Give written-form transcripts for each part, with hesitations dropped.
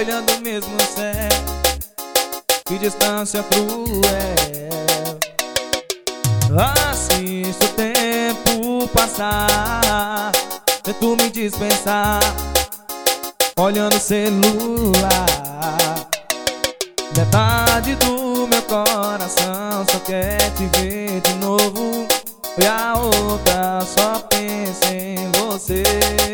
olhando mesmo no céu. Que distância cruel. Assisto o tempo passar, tento me dispensar, olhando o celular. Metade do meu coração só quer te ver de novo, e a outra só pensa em você.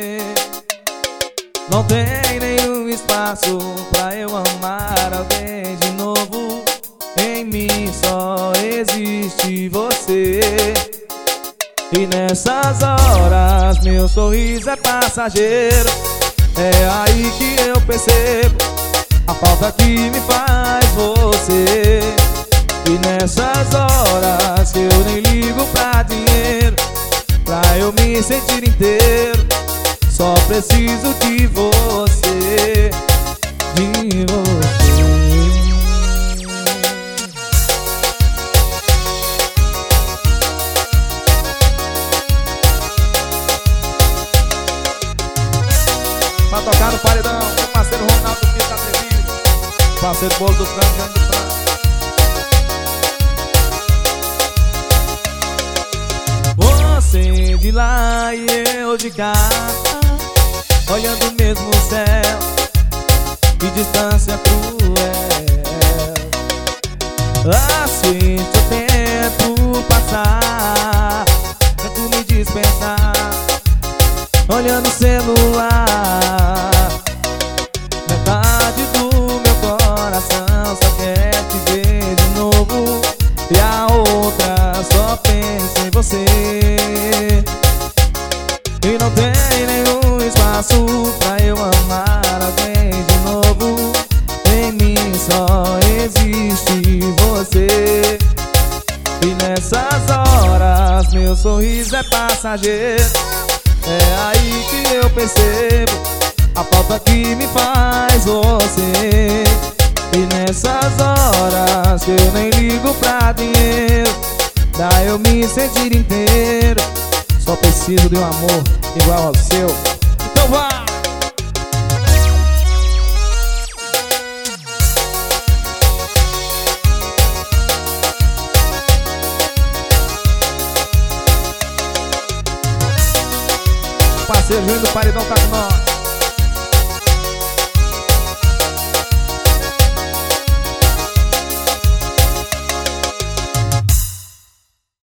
Não tem nenhum espaço pra eu amar alguém de novo. Em mim só existe você. E nessas horas meu sorriso é passageiro. É aí que eu percebo a falta que me faz você. E nessas horas que eu nem ligo pra dinheiro, pra eu me sentir inteiro, só preciso de você, de você. Pra tocar no paredão, meu parceiro Ronaldo que tá atrevido, parceiro Bolo do Frango, Grande do Frango. Você de lá e eu de cá, olhando mesmo o céu. Que distância cruel. Assisto o tempo passar, tento me dispensar, olhando o celular. Metade do meu coração só quer te ver de novo, e a outra só pensa em você. E não tem nenhum espaço pra eu amar alguém de novo. Em mim só existe você. E nessas horas meu sorriso é passageiro. É aí que eu percebo a falta que me faz você. E nessas horas que eu nem ligo pra dinheiro, pra eu me sentir inteiro, só preciso de um amor igual ao seu. Então vai! Parceiro Júnior do Paredão tá com nós.